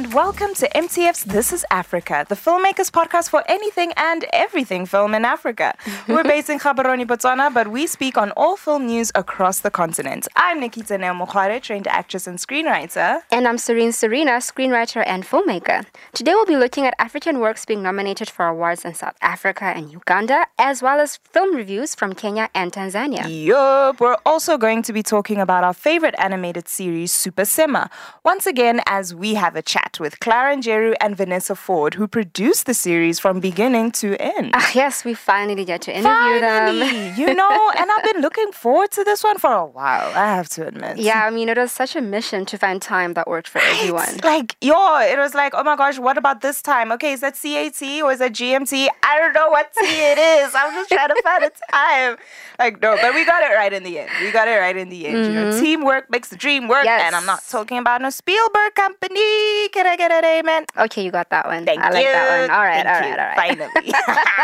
and welcome to MTF's This is Africa, the filmmakers podcast for anything and everything film in Africa. We're based in Gaborone, Botswana, but we speak on all film news across the continent. I'm Nikita Neomokhare, trained actress and screenwriter. And I'm Serena, screenwriter and filmmaker. Today we'll be looking at African works being nominated for awards in South Africa and Uganda, as well as film reviews from Kenya and Tanzania. Yup, we're also going to be talking about our favorite animated series, Super Sema. Once again, as we have a chat with Clara Njeru and Vanessa Ford, who produced the series from beginning to end. Yes, we finally get to interview them. And I've been looking forward to this one for a while, I have to admit. Yeah, I mean, it was such a mission to find time that worked for everyone. It was like, oh my gosh, what about this time? Okay, is that CAT or is that GMT? I don't know what T it is. I'm just trying to find a time. No, but we got it right in the end. Mm-hmm. Teamwork makes the dream work. Yes. And I'm not talking about no Spielberg company. Can I get an amen? Okay, you got that one. Thank you. I like that one. All right. Finally.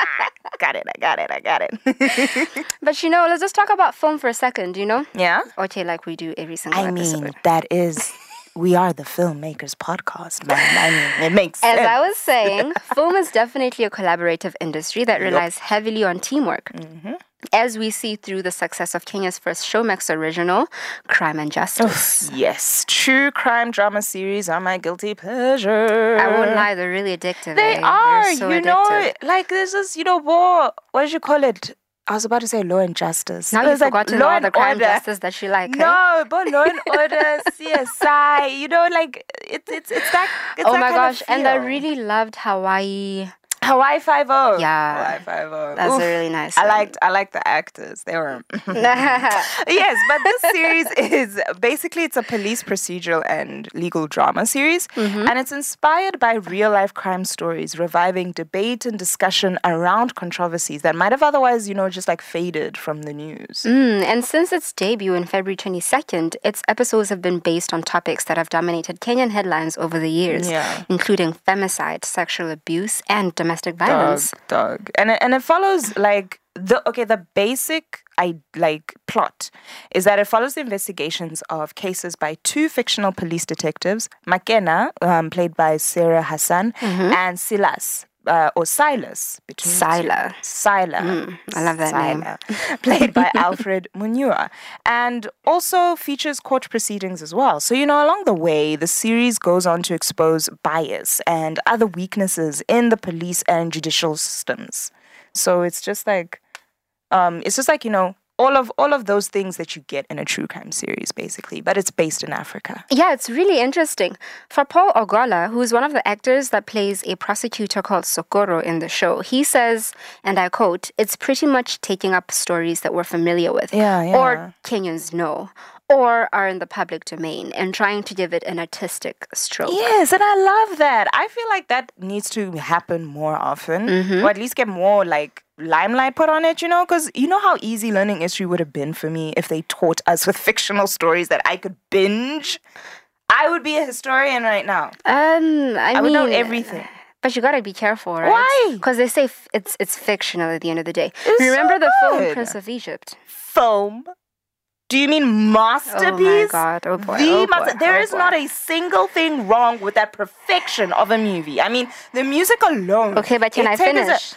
I got it. But let's just talk about film for a second, Yeah? Okay, like we do every single episode. We are the filmmakers podcast, man. I mean, it makes sense. As I was saying, film is definitely a collaborative industry that relies heavily on teamwork. Mm-hmm. As we see through the success of Kenya's first Showmax original, Crime and Justice. Yes, true crime drama series are my guilty pleasure. I won't lie, they're really addictive. They are, They're so addictive. This is, more, what did you call it? I was about to say Law and Justice. Now you've forgotten all the crime justice that you like. No, but Law and Order, CSI, it's that. It's oh that my gosh, and I really loved Hawaii 5-0. Yeah. Hawaii 5-0. That's a really nice one. one. I liked the actors. They were Yes, but this series is basically it's a police procedural and legal drama series, and it's inspired by real-life crime stories, reviving debate and discussion around controversies that might have otherwise, just faded from the news. And since its debut in February 22nd, its episodes have been based on topics that have dominated Kenyan headlines over the years, including femicide, sexual abuse, and domestic violence. Dog. And it follows the basic plot is that it follows the investigations of cases by two fictional police detectives, Makena, played by Sarah Hassan, and Silas. Or Silas. Sila. I love that name. Played by Alfred Munua. And also features court proceedings as well. So, along the way, the series goes on to expose bias and other weaknesses in the police and judicial systems. So it's just all of those things that you get in a true crime series, basically, but it's based in Africa. Yeah, it's really interesting. For Paul Ogola, who is one of the actors that plays a prosecutor called Sokoro in the show, he says, and I quote, "It's pretty much taking up stories that we're familiar with, or Kenyans know, or are in the public domain, and trying to give it an artistic stroke." Yes, and I love that. I feel like that needs to happen more often, or at least get more limelight put on it, because how easy learning history would have been for me if they taught us with fictional stories that I could binge. I would be a historian right now. I would know everything. But you gotta be careful, right? Why? Because they say it's fictional at the end of the day. It's Remember so the film good. Prince of Egypt? Film? Do you mean masterpiece? Oh my God! Oh boy! There is not a single thing wrong with that perfection of a movie. I mean, the music alone. Okay, but can I finish?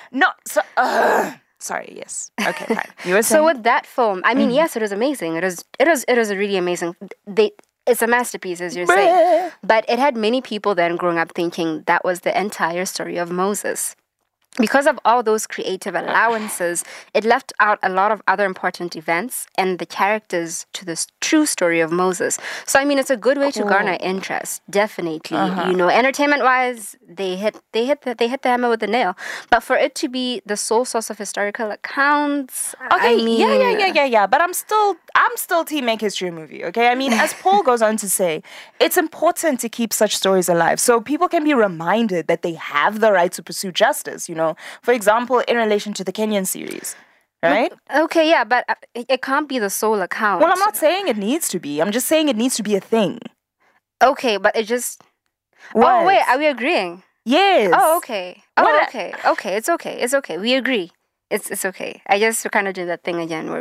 Sorry. Yes. Okay. Fine. You were saying? So with that film, I mean, yes, it was amazing. It was a really amazing. It's a masterpiece, as you're saying. But it had many people then growing up thinking that was the entire story of Moses. Because of all those creative allowances, it left out a lot of other important events and the characters to the true story of Moses. So, I mean, it's a good way to garner interest, definitely. Entertainment-wise, they hit the hammer with the nail. But for it to be the sole source of historical accounts, yeah. But I'm still team make history a movie. Okay, I mean, as Paul goes on to say, it's important to keep such stories alive so people can be reminded that they have the right to pursue justice. For example, in relation to the Kenyan series, right? Okay, yeah, but it can't be the sole account. Well, I'm not saying it needs to be. I'm just saying it needs to be a thing. Okay, but it just... What? Oh, wait, are we agreeing? Yes. Oh, okay. Okay. Okay, it's okay. It's okay. We agree. It's okay. I guess we're kind of doing that thing again where we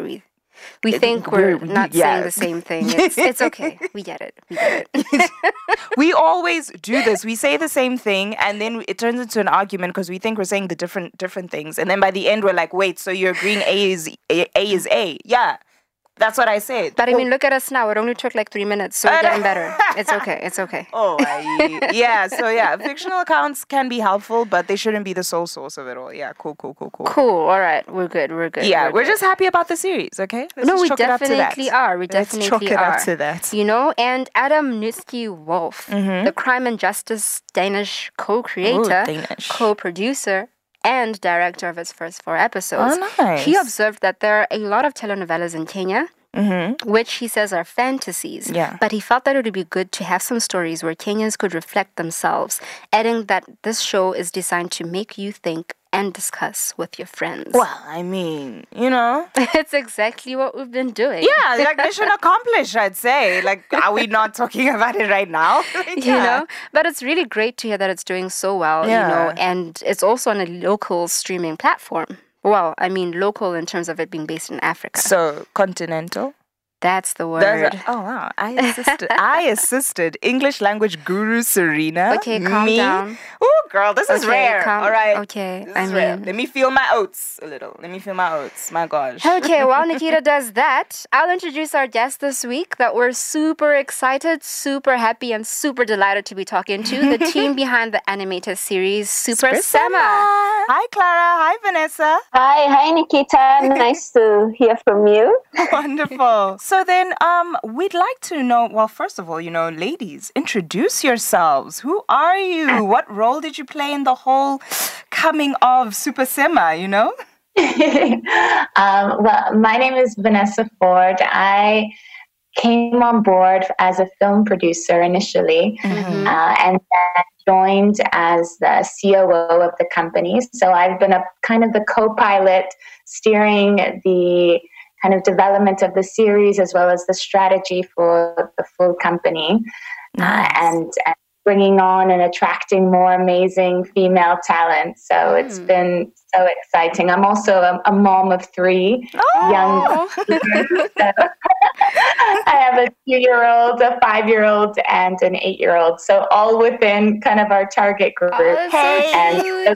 We think we're not saying the same thing. It's okay. We get it. We always do this. We say the same thing, and then it turns into an argument because we think we're saying the different things. And then by the end, we're like, wait, so you're agreeing A is A? Yeah. That's what I said. But I mean, look at us now. It only took like 3 minutes, so we're getting better. It's okay. Yeah. So yeah, fictional accounts can be helpful, but they shouldn't be the sole source of it all. Yeah, cool. Cool. All right, we're good. Yeah, we're just happy about the series. Okay. We definitely are. Let's chalk it up to that. You know, and Adam Nusky-Wolf, the Crime and Justice Danish co-creator, co-producer, and director of its first 4 episodes. Oh, nice. He observed that there are a lot of telenovelas in Kenya, which he says are fantasies. Yeah. But he felt that it would be good to have some stories where Kenyans could reflect themselves, adding that this show is designed to make you think and discuss with your friends. Well, I mean, you know. It's exactly what we've been doing. Yeah, like mission accomplished, I'd say. Like, are we not talking about it right now? You know? But it's really great to hear that it's doing so well, you know, and it's also on a local streaming platform. Well, I mean local in terms of it being based in Africa. So, continental? That's the word. Oh, wow. I assisted English language guru Serena. Okay, calm down. Oh, girl, this is rare. All right. Okay, rare. Let me feel my oats a little. My gosh. Okay, while Nikita does that, I'll introduce our guest this week that we're super excited, super happy, and super delighted to be talking to. The team behind the animated series Super Sema. Hi, Clara. Hi, Vanessa. Hi, Nikita. Nice to hear from you. Wonderful. So then, we'd like to know, well, first of all, you know, ladies, introduce yourselves. Who are you? What role did you play in the whole coming of Super Sema, you know? Well, my name is Vanessa Ford. I came on board as a film producer initially, and then joined as the COO of the company. So I've been a kind of the co-pilot steering the kind of development of the series as well as the strategy for the full company. Nice. And bringing on and attracting more amazing female talent. So it's been so exciting. I'm also a mom of 3 young children. I have a 2-year-old, a 5-year-old, and an 8-year-old. So all within kind of our target group. Are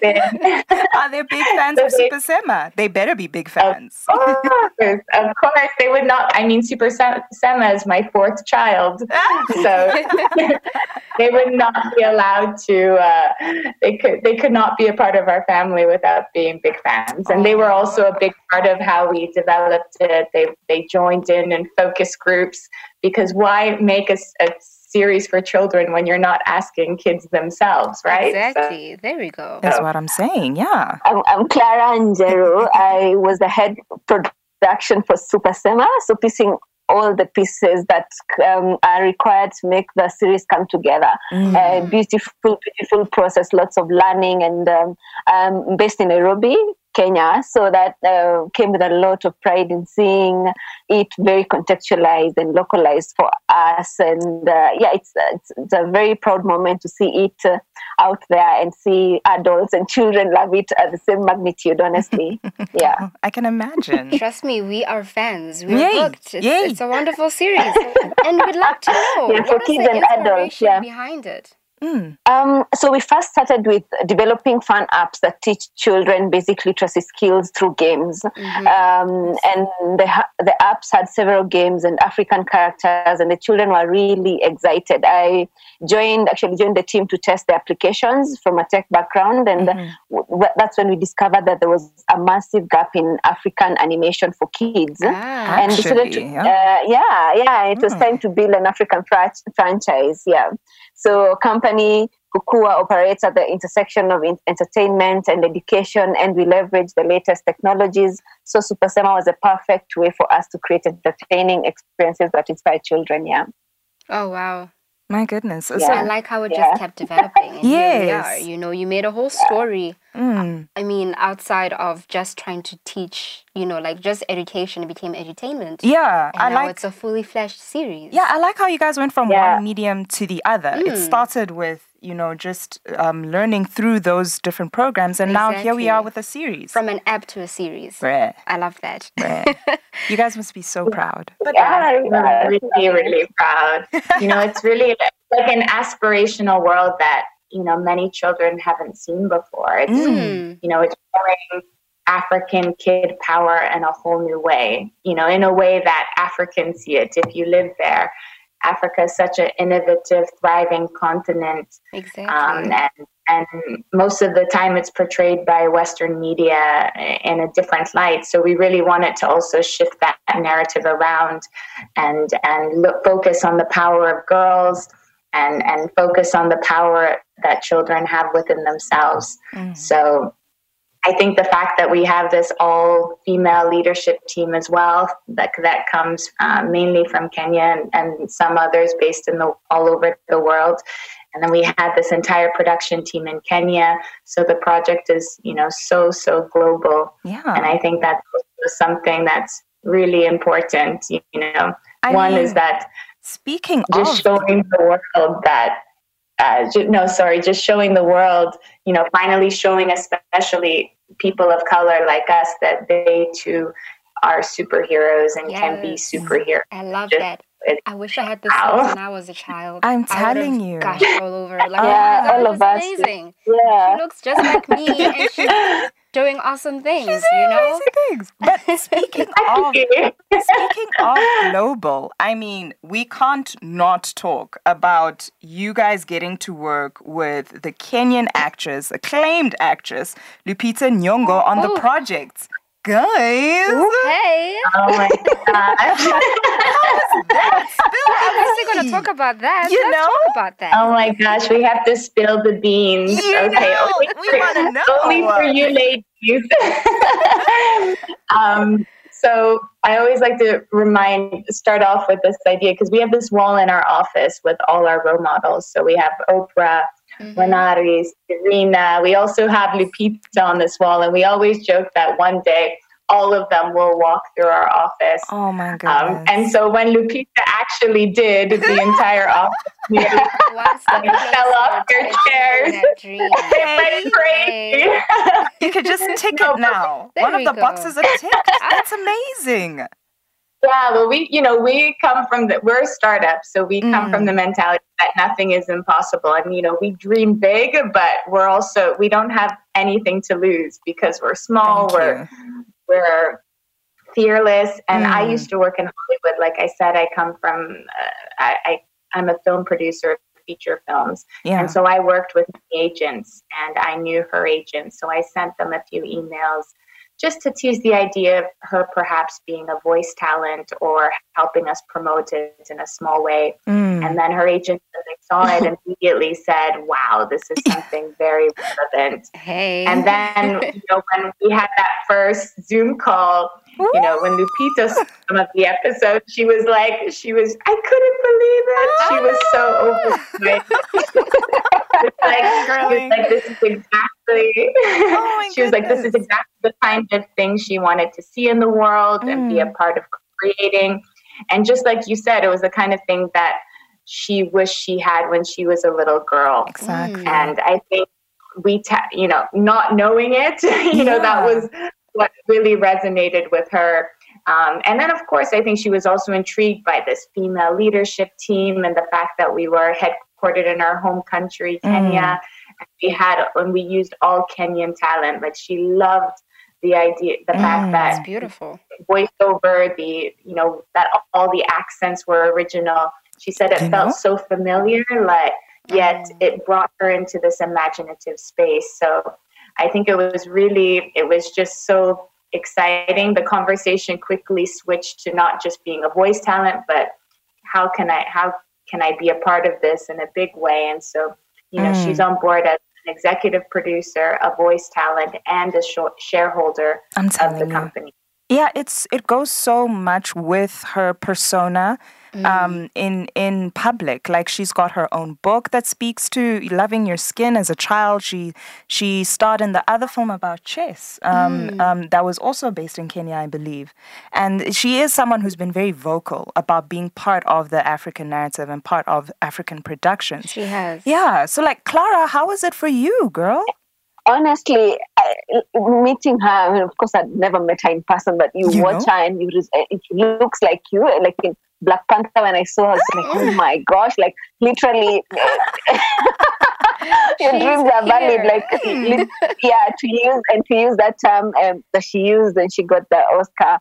they big fans of Super Sema? They better be big fans. Of course. They would not. I mean, Super Sema is my 4th child. So they would not be allowed to, they could not be a part of our family without being big fans. And they were also a big part of how we developed it. They joined in focus groups, because why make a series for children when you're not asking kids themselves, right? Exactly. So, there we go. That's what I'm saying, yeah. I'm Clara Njeru. I was the head production for Super Sema, so piecing all the pieces that are required to make the series come together. Beautiful process, lots of learning, and based in Nairobi, Kenya, so that came with a lot of pride in seeing it very contextualized and localized for us. And it's a very proud moment to see it out there and see adults and children love it at the same magnitude, honestly. Yeah. I can imagine. Trust me, we are fans. We're hooked. It's a wonderful series. And we'd like to know, for kids and adults, behind it? So we first started with developing fun apps that teach children basic literacy skills through games. And the apps had several games and African characters, and the children were really excited. I joined the team to test the applications from a tech background, and that's when we discovered that there was a massive gap in African animation for kids. And decided to, it was time to build an African franchise. Yeah. So company Kukua operates at the intersection of entertainment and education, and we leverage the latest technologies. So Super Sema was a perfect way for us to create entertaining experiences that inspire children. Yeah. Oh, wow. My goodness. So I like how it just kept developing. And here we are. You know, you made a whole story. I mean, outside of just trying to teach, you know, like just education, it became edutainment. Yeah. And now it's a fully fleshed series. Yeah, I like how you guys went from one medium to the other. It started with, just learning through those different programs. And now here we are with a series. From an app to a series. Bruh. I love that. You guys must be so proud. I'm really, really proud. It's really like an aspirational world that, many children haven't seen before. It's, it's showing African kid power in a whole new way, in a way that Africans see it. If you live there, Africa is such an innovative, thriving continent. Exactly. And most of the time it's portrayed by Western media in a different light. So we really wanted to also shift that narrative around and focus on the power of girls and focus on the power that children have within themselves. So I think the fact that we have this all-female leadership team as well, that comes mainly from Kenya and some others based all over the world. And then we had this entire production team in Kenya. So the project is, so global. Yeah. And I think that's something that's really important. One is that speaking just showing the world that, just showing the world, finally showing especially people of color like us that they too are superheroes and can be superheroes. I love that. I wish I had this when I was a child. I'm telling you. Gosh, all over. Like, all of us. Amazing. Yeah. She looks just like me and she's doing awesome things, Amazing things. But speaking of global, I mean, we can't not talk about you guys getting to work with the Kenyan acclaimed actress, Lupita Nyong'o on the project. Guys. Hey. Oh my gosh. I'm still going to talk about that. Let's talk about that. Oh my gosh, we have to spill the beans. We want to know. Only for you ladies. So I always like to start off with this idea, because we have this wall in our office with all our role models. So we have Oprah, Wanaris, Serena. We also have Lupita on this wall, and we always joke that one day all of them will walk through our office. Oh my goodness. And so when Lupita actually did, the entire office fell off their chairs. They went crazy. You could just tick it now. One of the boxes are ticked. That's amazing. Yeah, well, we come from we're a startup, so we come from the mentality that nothing is impossible. And, we dream big, but we don't have anything to lose because we're small, we're fearless. And I used to work in Hollywood. Like I said, I come from, I'm a film producer of feature films. Yeah. And so I worked with agents and I knew her agents. So I sent them a few emails just to tease the idea of her perhaps being a voice talent or helping us promote it in a small way. And then her agent, when they saw it, immediately said, wow, this is something very relevant. Hey. And then, when we had that first Zoom call, when Lupita saw some of the episodes, she was I couldn't believe it. She was so overjoyed. This is exactly, this is exactly the kind of thing she wanted to see in the world and be a part of creating. And just like you said, it was the kind of thing that she wished she had when she was a little girl. Exactly. And I think not knowing it, that was what really resonated with her. And then, of course, I think she was also intrigued by this female leadership team and the fact that we were headquartered in our home country, Kenya. And we used all Kenyan talent. Like, she loved the idea, the fact that it's beautiful voiceover, that all the accents were original. She said it felt so familiar, yet it brought her into this imaginative space. So I think it was just so exciting. The conversation quickly switched to not just being a voice talent, but how can I be a part of this in a big way? And so, she's on board as an executive producer, a voice talent, and a shareholder of the company. Yeah, it goes so much with her persona in public. Like, she's got her own book that speaks to loving your skin as a child. She starred in the other film about chess that was also based in Kenya, I believe. And she is someone who's been very vocal about being part of the African narrative and part of African productions. She has. Yeah. So, like, Clara, how was it for you, girl? Honestly, meeting her, I mean, of course, I'd never met her in person, but you watch her and it looks like you, like in Black Panther. When I saw her, I was like, oh my gosh, like literally, your dreams are valid. Like, yeah, to use that term that she used, and she got the Oscar.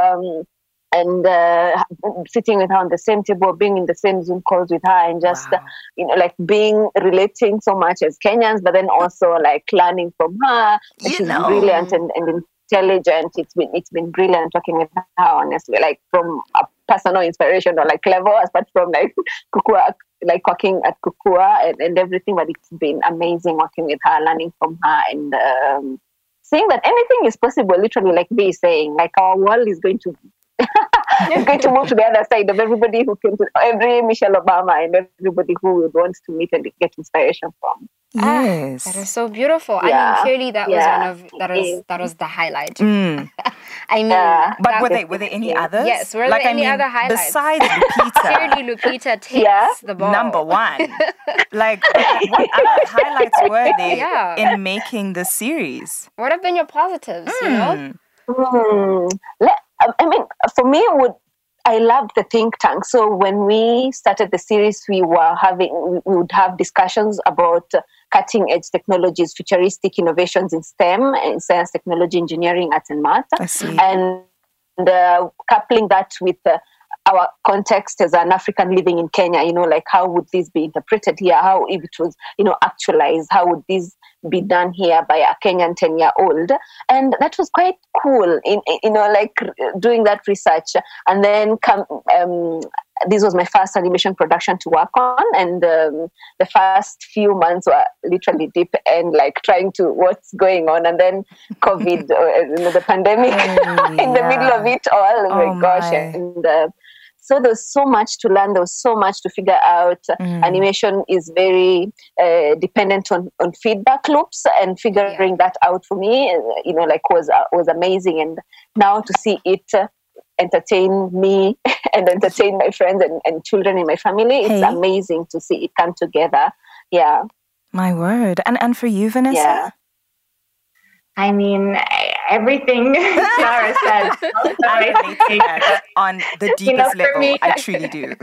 And sitting with her on the same table, being in the same Zoom calls with her, and just like relating so much as Kenyans, but then also like learning from her. She's brilliant and intelligent. It's been brilliant talking with her, honestly, like from a personal inspiration or like level, apart from like Kukua, like working at Kukua and everything. But it's been amazing working with her, learning from her, and seeing that anything is possible. Literally, like B is saying, like our world is going to. It's going to move to the other side of everybody who came to every Michelle Obama and everybody who would want to meet and get inspiration from. Yes, that is so beautiful. I mean, clearly that was that was the highlight. I mean, but were there any others? Yes, were there any other highlights besides Lupita? Clearly, Lupita takes the ball. Number one. Like, what other highlights were there in making the series? What have been your positives? You know. I mean, for me, I loved the think tank. So when we started the series, we would have discussions about cutting edge technologies, futuristic innovations in STEM, in science, technology, engineering, arts, and math, and coupling that with our context as an African living in Kenya. You know, like how would this be interpreted here? How, if it was, actualized, how would this be done here by a Kenyan 10-year-old? And that was quite cool, like doing that research. And then this was my first animation production to work on, and the first few months were literally deep and like trying to what's going on, and then COVID, the pandemic in the middle of it all. Oh my gosh! And so there was so much to learn. There was so much to figure out. Animation is very dependent on feedback loops, and figuring that out for me, was amazing. And now to see it entertain me and entertain my friends and children in my family, it's amazing to see it come together. Yeah. My word. And for you, Vanessa? Yeah. I mean, everything Clara said. I relate that on the deepest level. Me, I truly do.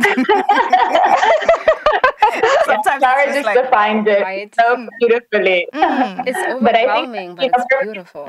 Sometimes Clara just defined it so beautifully. It's overwhelming, but it's beautiful.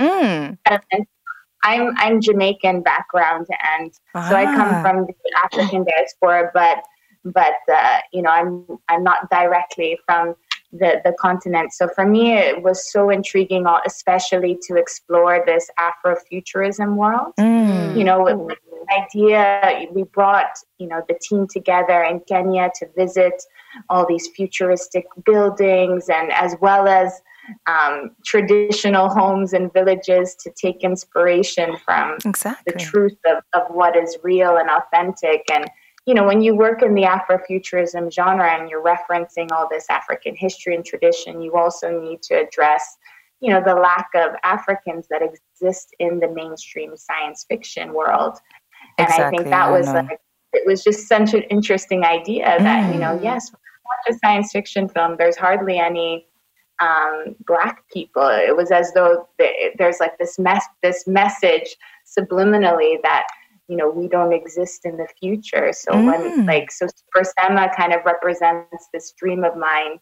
I'm Jamaican background, and so I come from the African diaspora, but I'm not directly from the continent. So for me, it was so intriguing, especially to explore this Afrofuturism world. With the idea, we brought, the team together in Kenya to visit all these futuristic buildings, and as well as traditional homes and villages, to take inspiration from the truth of what is real and authentic. And when you work in the Afrofuturism genre and you're referencing all this African history and tradition, you also need to address, the lack of Africans that exist in the mainstream science fiction world. And I think that was it was just such an interesting idea that, yes, when you watch a science fiction film, there's hardly any Black people. It was as though there's like this message subliminally that, we don't exist in the future. So so Super Sema kind of represents this dream of mine,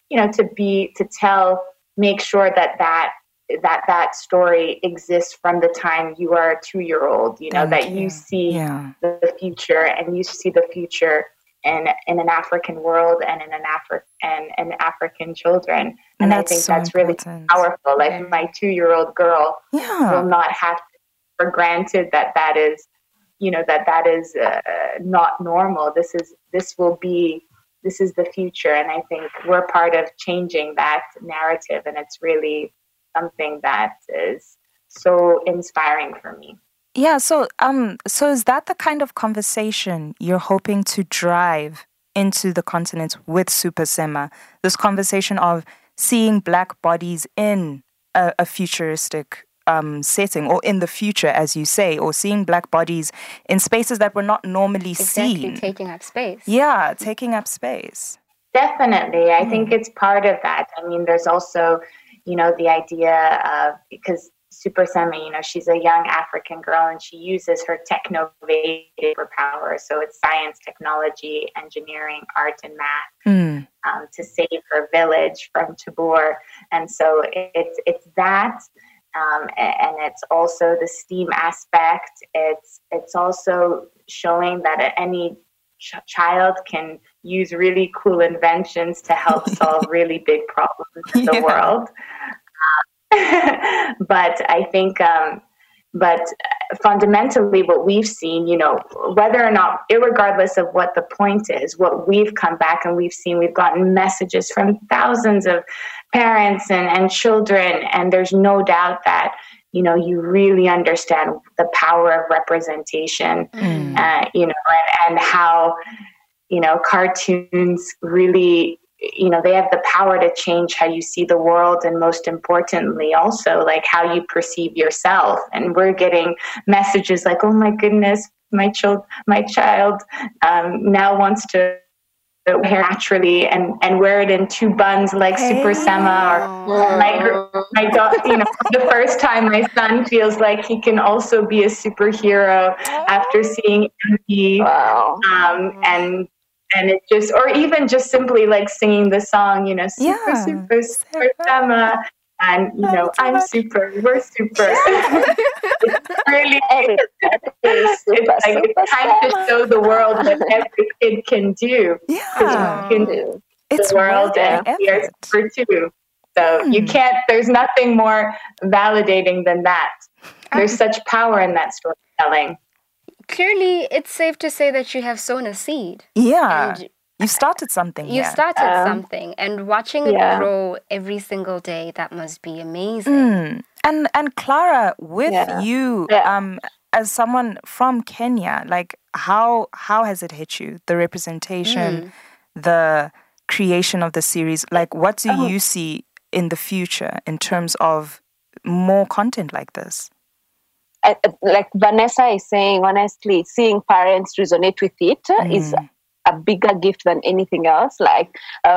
make sure that story exists from the time you are a 2-year-old, that you see the future, and you see the future in an African world and in African children. And I think that's really powerful. Like my 2-year-old girl will not have to take for granted that is, that is not normal. This is the future. And I think we're part of changing that narrative. And it's really something that is so inspiring for me. Yeah, so is that the kind of conversation you're hoping to drive into the continent with Super Sema? This conversation of seeing Black bodies in a futuristic setting, or in the future, as you say, or seeing Black bodies in spaces that were not normally seen. Taking up space. Yeah, taking up space. Definitely. I think it's part of that. I mean, there's also, the idea of, because Super Sema, she's a young African girl and she uses her technovative power. So it's science, technology, engineering, art, and math to save her village from Tabor. And so it's that. And it's also the STEAM aspect. It's also showing that any child can use really cool inventions to help solve really big problems in the world. But I think, but fundamentally what we've seen, whether or not, irregardless of what the point is, what we've come back and we've seen, we've gotten messages from thousands of parents and children, and there's no doubt that, you really understand the power of representation, and how, cartoons really, they have the power to change how you see the world, and most importantly also like how you perceive yourself. And we're getting messages like, oh my goodness, my child now wants to hair naturally and wear it in 2 buns like Super Sema, or my daughter, the first time my son feels like he can also be a superhero after seeing MD. And it just, or even just simply like singing the song, Super Sema, and I'm super, we're super. It's really, it's time to show the world what every kid can do. Yeah, you can do it's the world, and we are super too. So you can't. There's nothing more validating than that. There's such power in that storytelling. Clearly, it's safe to say that you have sown a seed. Yeah. And you started something. You started something, and watching it grow every single day, that must be amazing. And Clara, with you, as someone from Kenya, like how has it hit you? The representation, the creation of the series. Like, what do you see in the future in terms of more content like this? Like Vanessa is saying, honestly, seeing parents resonate with it is a bigger gift than anything else. Like,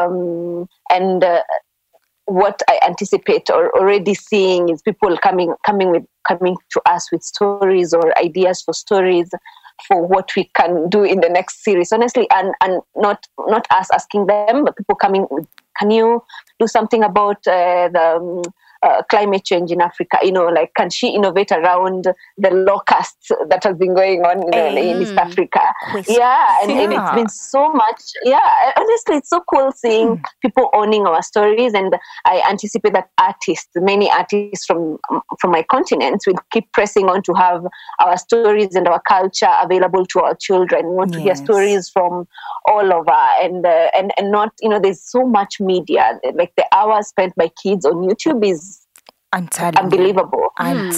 what I anticipate or already seeing is people coming to us with stories or ideas for stories for what we can do in the next series. Honestly, and not us asking them, but people coming with, can you do something about the climate change in Africa? Like, can she innovate around the locusts that has been going on in East Africa? And it's been so much. Honestly, it's so cool seeing people owning our stories, and I anticipate that many artists from my continent will keep pressing on to have our stories and our culture available to our children. We want to hear stories from all over, and not, there's so much media. Like, the hours spent by kids on YouTube is unbelievable. And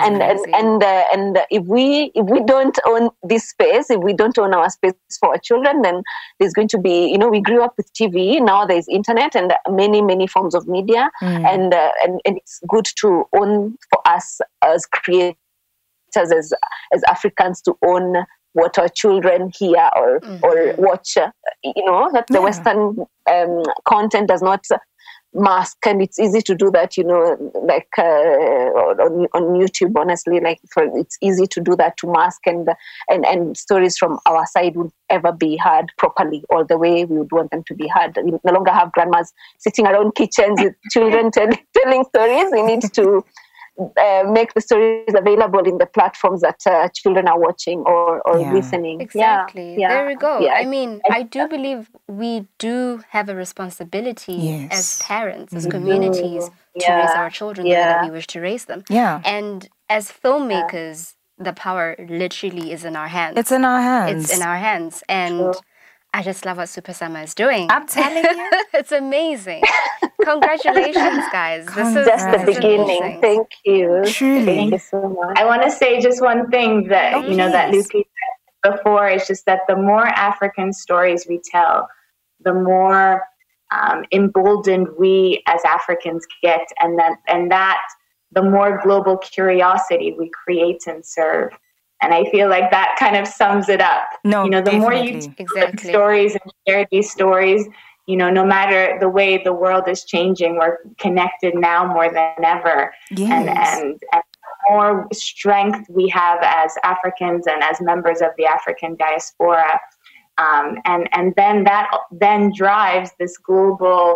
if we don't own this space, if we don't own our space for our children, then there's going to be, we grew up with TV. Now there's internet and many forms of media, and it's good to own, for us as creators, as Africans, to own what our children hear or watch. That the Western content does not mask, and it's easy to do that, like on YouTube. Honestly, like, it's easy to do that, to mask, and stories from our side would ever be heard properly, all the way we would want them to be heard. We no longer have grandmas sitting around kitchens with children telling stories. We need to make the stories available in the platforms that children are watching or listening. Exactly. There we go. I mean, I do believe we do have a responsibility as parents, as communities, to raise our children the way that we wish to raise them. And as filmmakers, the power literally is in our hands. It's in our hands. It's in our hands. And I just love what Super Sema is doing. I'm telling you. It's amazing. Congratulations, guys. This is Just the this is beginning. amazing. Thank you. Truly. Thank you so much. I want to say just one thing that, that please. Lucy said before is just that the more African stories we tell, the more emboldened we as Africans get, and that the more global curiosity we create and serve. And I feel like that kind of sums it up. No, the definitely. more you tell Exactly. stories and share these stories, no matter the way the world is changing, we're connected now more than ever. Yes. And more strength we have as Africans and as members of the African diaspora. And then that then drives this global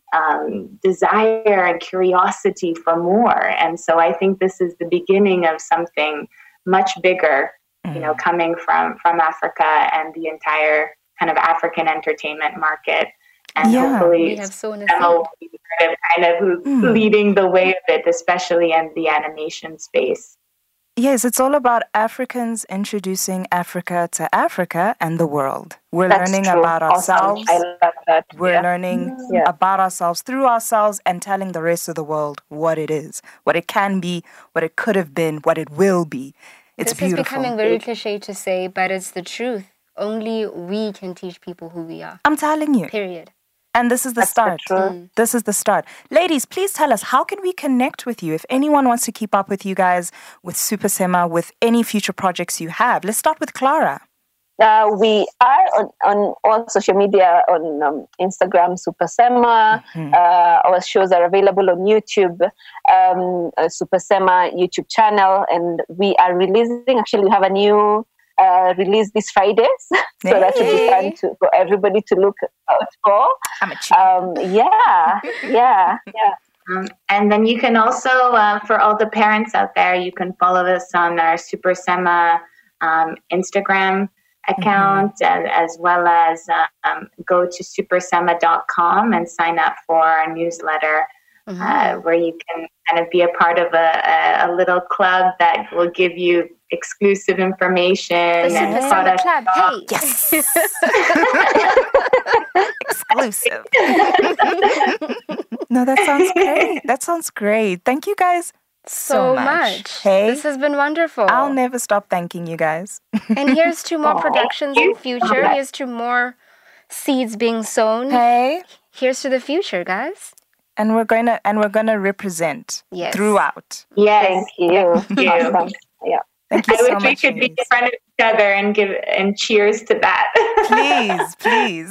desire and curiosity for more. And so I think this is the beginning of something much bigger, coming from Africa and the entire kind of African entertainment market. And hopefully we have sown a Emma will seed. be kind of leading the way of it, especially in the animation space. Yes, it's all about Africans introducing Africa to Africa and the world. We're That's learning true. about Awesome. ourselves. I love that. We're learning about ourselves through ourselves and telling the rest of the world what it is, what it can be, what it could have been, what it will be. It's This beautiful. is becoming very cliche to say, but it's the truth. Only we can teach people who we are. I'm telling you. Period. And this is the start. This is the start. Ladies, please tell us, how can we connect with you? If anyone wants to keep up with you guys, with Super Sema, with any future projects you have. Let's start with Clara. We are on all social media, on Instagram, Super Sema. Our shows are available on YouTube, Super Sema YouTube channel. And we are releasing, actually, we have a new release this Fridays. So that will be fun for everybody to look out for. I'm a cheat. Yeah. And then you can also, for all the parents out there, you can follow us on our Super Sema Instagram account, as well as go to supersema.com and sign up for our newsletter, where you can kind of be a part of a little club that will give you exclusive information and product. Club. Hey. Yes. Exclusive. No, that sounds great. That sounds great. Thank you guys so much. Hey, This has been wonderful. I'll never stop thanking you guys. And here's to more productions in future. Here's to more seeds being sown. Hey. Here's to the future, guys. And we're gonna represent throughout. Yes. Thank you. Awesome. Yeah. Thank you I so wish much. we could be ladies. in front of each other and cheers to that. Please.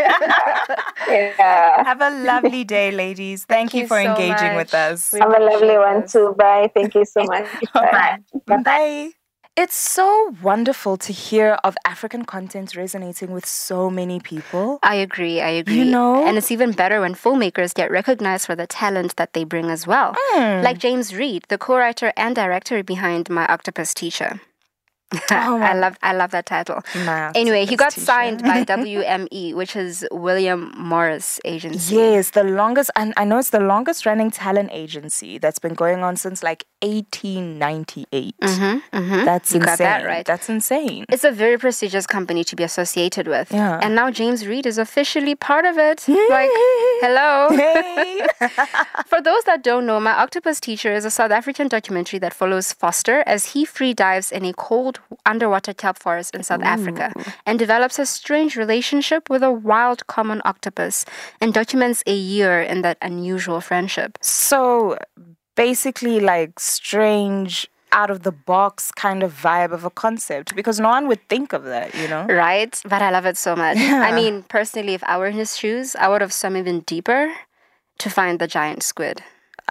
Yeah. Have a lovely day, ladies. Thank you you for so engaging much. with us. We Have a lovely appreciate one this. too. Bye. Thank you so much. Bye. Bye. It's so wonderful to hear of African content resonating with so many people. I agree. You know? And it's even better when filmmakers get recognized for the talent that they bring as well. Like James Reed, the co-writer and director behind My Octopus Teacher. I love that title. Anyway, he got signed by WME, which is William Morris Agency. Yes, the longest, and I know it's the longest running talent agency that's been going on since like 1898. That's You insane. got that right. That's insane. It's a very prestigious company to be associated with. Yeah. And now James Reed is officially part of it. Like, hello. Hey. For those that don't know, My Octopus Teacher is a South African documentary that follows Foster as he free dives in a cold underwater kelp forest in South Africa and develops a strange relationship with a wild common octopus and documents a year in that unusual friendship. So basically, like strange, out of the box kind of vibe of a concept, because no one would think of that, you know? Right? But I love it so much. Yeah. I mean, personally, if I were in his shoes, I would have swum even deeper to find the giant squid.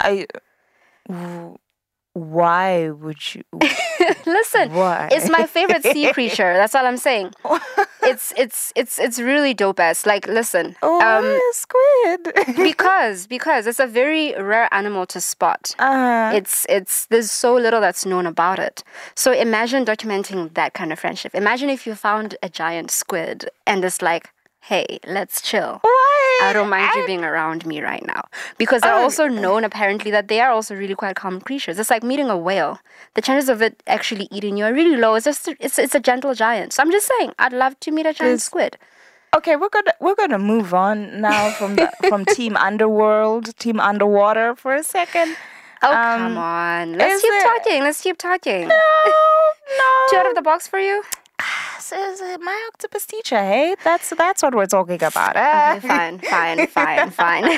Why would you? Listen, Why? it's my favorite sea creature. That's all I'm saying. It's really dope ass. Like, listen, Squid. because it's a very rare animal to spot. It's there's so little that's known about it. So imagine documenting that kind of friendship. Imagine if you found a giant squid and it's like, hey, let's chill. What? I don't mind you being around me right now. Because they're also known, apparently, that they are also really quite common creatures. It's like meeting a whale. The chances of it actually eating you are really low. It's a gentle giant. So I'm just saying, I'd love to meet a giant squid. Okay, we're gonna move on now from Team Underworld, Team Underwater for a second. Oh, come on. Let's keep talking. No. Too out of the box for you? Is my octopus teacher, hey? That's what we're talking about. Okay, fine.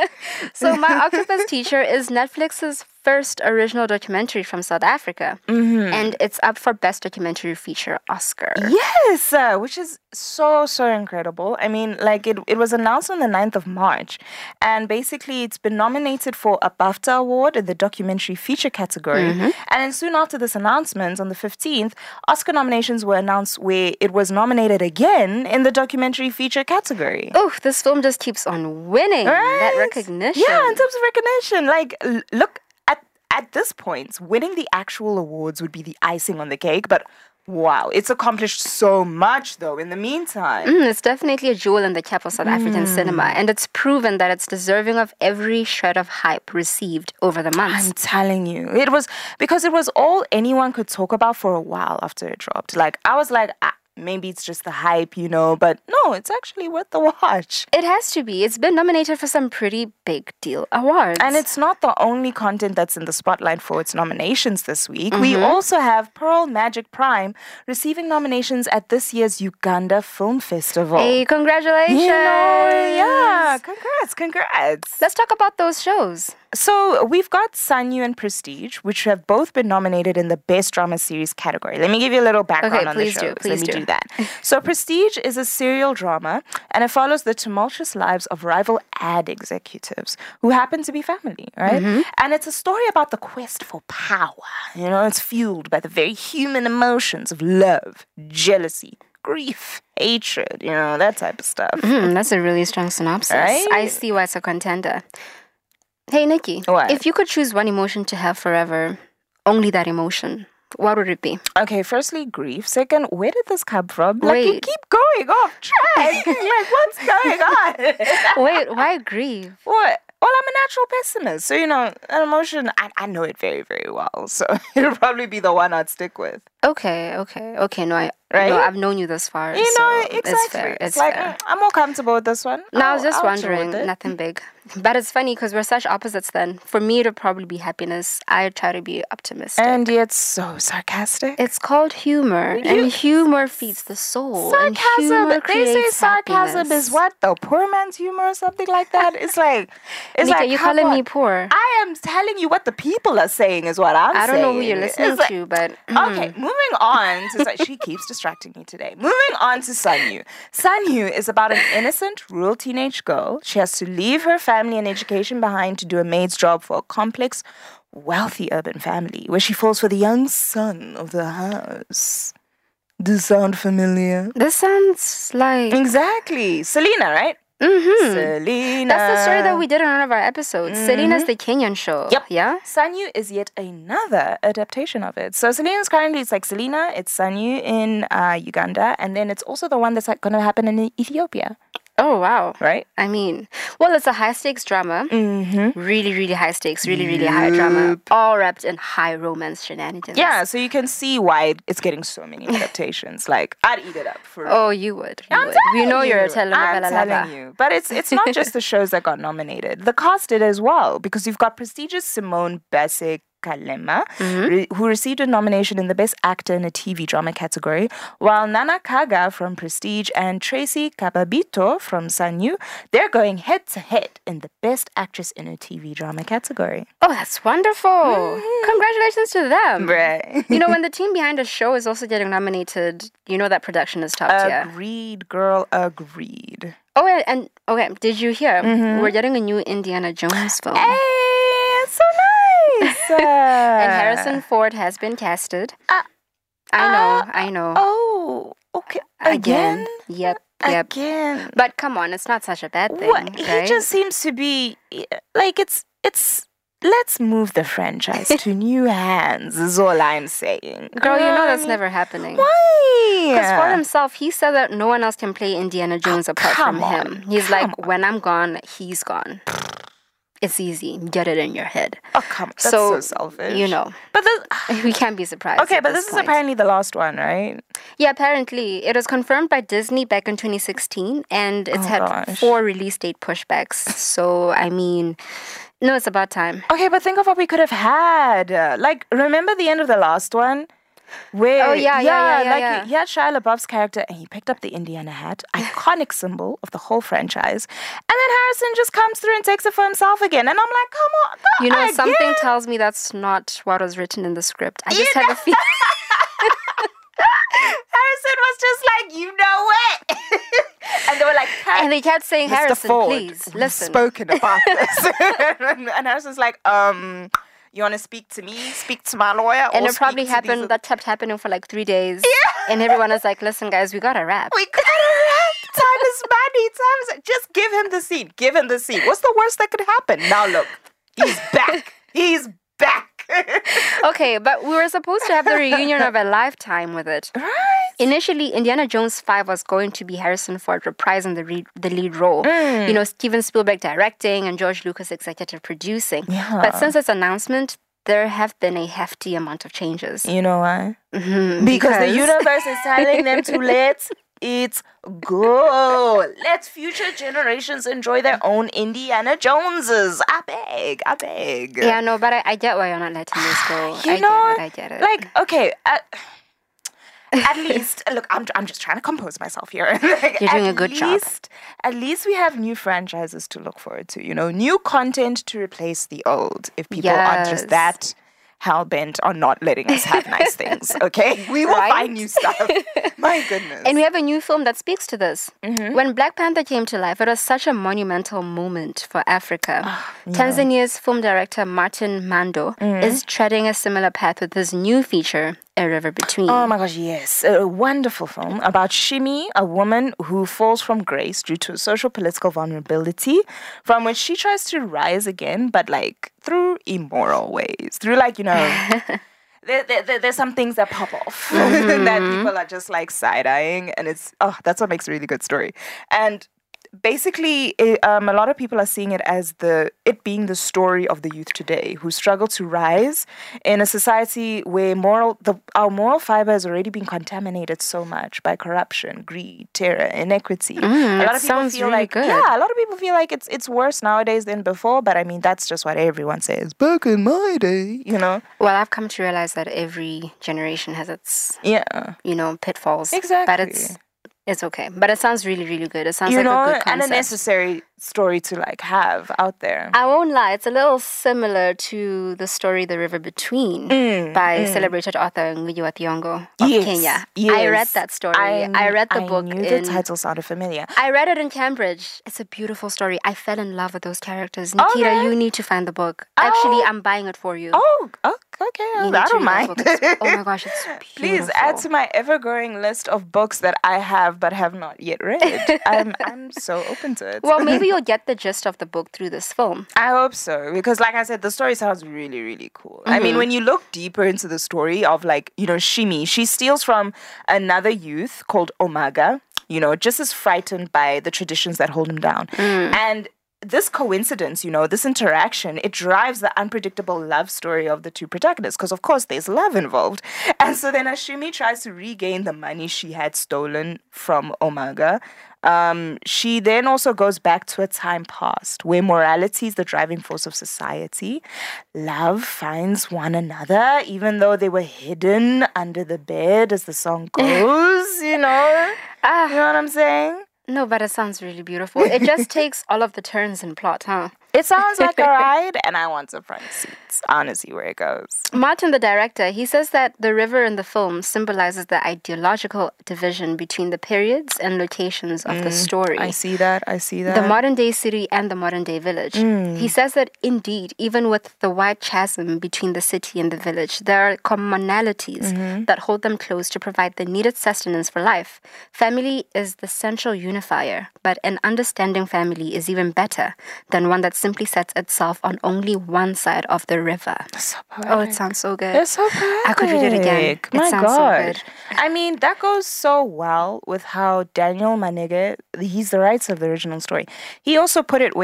So My Octopus Teacher is Netflix's first original documentary from South Africa. And it's up for Best Documentary Feature Oscar. Yes, which is so incredible. I mean, like it was announced on the 9th of March. And basically it's been nominated for a BAFTA award in the documentary feature category. And then soon after this announcement, on the 15th, Oscar nominations were announced where it was nominated again in the documentary feature category. Oh, this film just keeps on winning. Right? That recognition. Yeah, in terms of recognition. Like, look, at this point, winning the actual awards would be the icing on the cake, but wow, it's accomplished so much, though, in the meantime. It's definitely a jewel in the cap of South African cinema, and it's proven that it's deserving of every shred of hype received over the months. I'm telling you. It was all anyone could talk about for a while after it dropped. Like, I was like, maybe it's just the hype, but no, it's actually worth the watch. It has to be. It's been nominated for some pretty big deal awards. And it's not the only content that's in the spotlight for its nominations this week. We also have Pearl Magic Prime receiving nominations at this year's Uganda Film Festival. Hey, congratulations! Yeah, congrats. Let's talk about those shows. So we've got Sanyu and Prestige, which have both been nominated in the Best Drama Series category. Let me give you a little background on the show. Let me do that. So Prestige is a serial drama, and it follows the tumultuous lives of rival ad executives who happen to be family, right? And it's a story about the quest for power. It's fueled by the very human emotions of love, jealousy, grief, hatred, that type of stuff. That's a really strong synopsis. Right? I see why it's a contender. Hey, Nikki, what? If you could choose one emotion to have forever, only that emotion, what would it be? Okay, firstly, grief. Second, where did this come from? Like, Wait. you keep going off track. Like, what's going on? Wait, why grief? What? Well, I'm a natural pessimist. So, an emotion, I know it very, very well. So, it'll probably be the one I'd stick with. Okay. No, I've known you this far. Exactly. It's fair. It's like, I'm more comfortable with this one. No, I was just I'll wondering, chill with it. nothing big. But it's funny because we're such opposites then. For me, it'll probably be happiness. I try to be optimistic. And yet so sarcastic. It's called humor. And humor feeds the soul. Sarcasm. And humor They say creates sarcasm happiness. is what? The poor man's humor or something like that? It's like... Nika, you come calling on. me poor? I am telling you what the people are saying is what I'm saying. I don't know who you're listening to, but... Okay, moving on to... She keeps distracting me today. Moving on to Sanyu. Sanyu is about an innocent, rural teenage girl. She has to leave her family and education behind to do a maid's job for a complex, wealthy urban family where she falls for the young son of the house. Does this sound familiar? This sounds like... Exactly. Selena, right? Selena. That's the story that we did in one of our episodes. Selena's the Kenyan show. Yep. Yeah? Sanyu is yet another adaptation of it. So Selena's currently, it's like Selena, it's Sanyu in Uganda, and then it's also the one that's like going to happen in Ethiopia. Oh, wow. Right? I mean, well, it's a high-stakes drama. Really, really high stakes. Really, really high drama. All wrapped in high romance shenanigans. Yeah, so you can see why it's getting so many adaptations. Like, I'd eat it up for Oh, you would. We know you're a telenovela I'm telling lover. you. But it's not just the shows that got nominated. The cast did as well, because you've got prestigious Simone Basic Kalema, who received a nomination in the Best Actor in a TV Drama category, while Nana Kaga from Prestige and Tracy Kababito from Sanyu, they're going head-to-head in the Best Actress in a TV Drama category. Oh, that's wonderful. Congratulations to them. Right. When the team behind a show is also getting nominated, that production is top tier. Agreed, girl, agreed. Oh, and okay, did you hear? We're getting a new Indiana Jones film. Hey, it's so nice. And Harrison Ford has been casted. I know. Oh, okay. Again? Yep. Again. But come on, it's not such a bad thing. What? Right? He just seems to be like it's. Let's move the franchise to new hands. Is all I'm saying. Girl, that's never happening. Why? Because for himself, he said that no one else can play Indiana Jones apart from come on, him. He's like, when I'm gone, he's gone. it's easy. Get it in your head. Oh, come on. That's so selfish. You know. But this, we can't be surprised. Okay, but this is apparently the last one, right? Yeah, apparently. It was confirmed by Disney back in 2016, and it's had 4 release date pushbacks. So, I mean, no, it's about time. Okay, but think of what we could have had. Like, remember the end of the last one? Where, he had Shia LaBeouf's character and he picked up the Indiana hat, iconic symbol of the whole franchise, and then Harrison just comes through and takes it for himself again, and I'm like, come on, you know, something tells me that's not what was written in the script. I just have a feeling. Harrison was just like, you know what? And they were like, and they kept saying, Mr. Harrison, Ford, please, listen. Spoken about this. And Harrison's like, you want to speak to me? Speak to my lawyer? And it probably happened, that kept happening for like 3 days. Yeah. And everyone was like, listen, guys, we got to wrap. We got to wrap. Time is money. Just give him the scene. Give him the scene. What's the worst that could happen? Now look, he's back. He's back. Okay, but we were supposed to have the reunion of a lifetime with it. Right. Initially, Indiana Jones 5 was going to be Harrison Ford reprising the lead role. You know, Steven Spielberg directing and George Lucas executive producing. Yeah. But since its announcement, there have been a hefty amount of changes. You know why? Mm-hmm, because the universe is telling them to let it go. Let future generations enjoy their own Indiana Joneses. I beg. Yeah, no, but I get why you're not letting this go. I get it. Like, okay, at least, look, I'm just trying to compose myself here. Like, you're doing a good job. At least we have new franchises to look forward to, you know, new content to replace the old. If people are just that hell-bent on not letting us have nice things, okay? We will find new stuff. My goodness. And we have a new film that speaks to this. Mm-hmm. When Black Panther came to life, it was such a monumental moment for Africa. Tanzania's film director Martin Mando is treading a similar path with his new feature, A River Between. Oh my gosh, yes. A wonderful film about Shimi, a woman who falls from grace due to social political vulnerability, from which she tries to rise again, but like through immoral ways. Through like, you know, there's some things that pop off that people are just like side-eyeing, and that's what makes a really good story. And basically, a lot of people are seeing it as it being the story of the youth today who struggle to rise in a society where our moral fiber has already been contaminated so much by corruption, greed, terror, inequity. A lot of people feel really good. Yeah, a lot of people feel like it's worse nowadays than before. But I mean, that's just what everyone says. Back in my day, you know. Well, I've come to realize that every generation has its pitfalls. Exactly. But it's okay. But it sounds really, really good. It sounds like a good concept. And a necessary story to like have out there. I won't lie. It's a little similar to the story The River Between by celebrated author Ngugi wa Thiong'o of Kenya. Yes. I read that story. I read the book. I knew the title sounded familiar. I read it in Cambridge. It's a beautiful story. I fell in love with those characters. Nikita, you need to find the book. Actually, I'm buying it for you. Oh, okay. I don't mind. Oh my gosh, it's beautiful. Please add to my ever-growing list of books that I have but have not yet read. I'm so open to it. Well, maybe you'll get the gist of the book through this film. I hope so, because like I said, the story sounds really, really cool. I mean, when you look deeper into the story of like, you know, Shimi, she steals from another youth called Omaga, you know, just as frightened by the traditions that hold him down. And this coincidence, you know, this interaction, it drives the unpredictable love story of the two protagonists because, of course, there's love involved. And so then Ashimi tries to regain the money she had stolen from Omaga. She then also goes back to a time past where morality is the driving force of society. Love finds one another, even though they were hidden under the bed, as the song goes, you know? You know what I'm saying? No, but it sounds really beautiful. It just takes all of the turns in plot, huh? It sounds like a ride, and I want some front seats. Honestly, where it goes. Martin, the director, he says that the river in the film symbolizes the ideological division between the periods and locations of the story. I see that. The modern-day city and the modern-day village. He says that, indeed, even with the wide chasm between the city and the village, there are commonalities that hold them close to provide the needed sustenance for life. Family is the central unifier, but an understanding family is even better than one that simply sets itself on only one side of the river. So oh, it sounds so good. It's so poetic. I could read it again. My it sounds God. so good. I mean, that goes so well with how Daniel Manege, he's the writer of the original story. He also put it where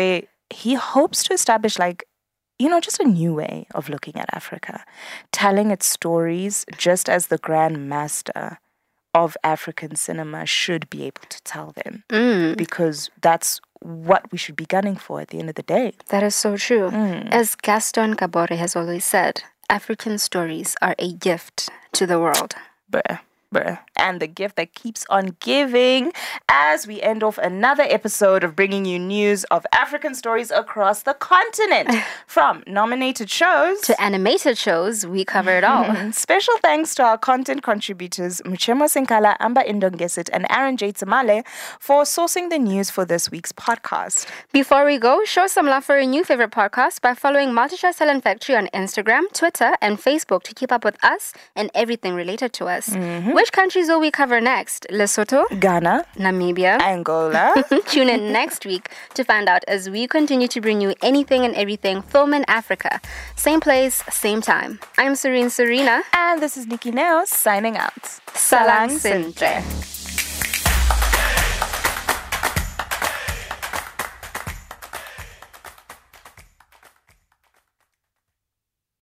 he hopes to establish just a new way of looking at Africa, telling its stories just as the Grand Master of African cinema should be able to tell them. Because that's what we should be gunning for at the end of the day. That is so true. As Gaston Kabore has always said, African stories are a gift to the world. Bruh. And the gift that keeps on giving as we end off another episode of bringing you news of African stories across the continent. From nominated shows to animated shows, we cover it all. Special thanks to our content contributors Muchemo Senkala, Amba Indongesit, and Aaron J. Tamale for sourcing the news for this week's podcast. Before we go, show some love for your new favorite podcast by following Multichoice Talent Factory on Instagram, Twitter, and Facebook to keep up with us and everything related to us. Which countries will we cover next? Lesotho, Ghana, Namibia, Angola. Tune in next week to find out as we continue to bring you anything and everything film in Africa. Same place, same time. I'm Serena. And this is Nikki Neos signing out. Salang Sintre.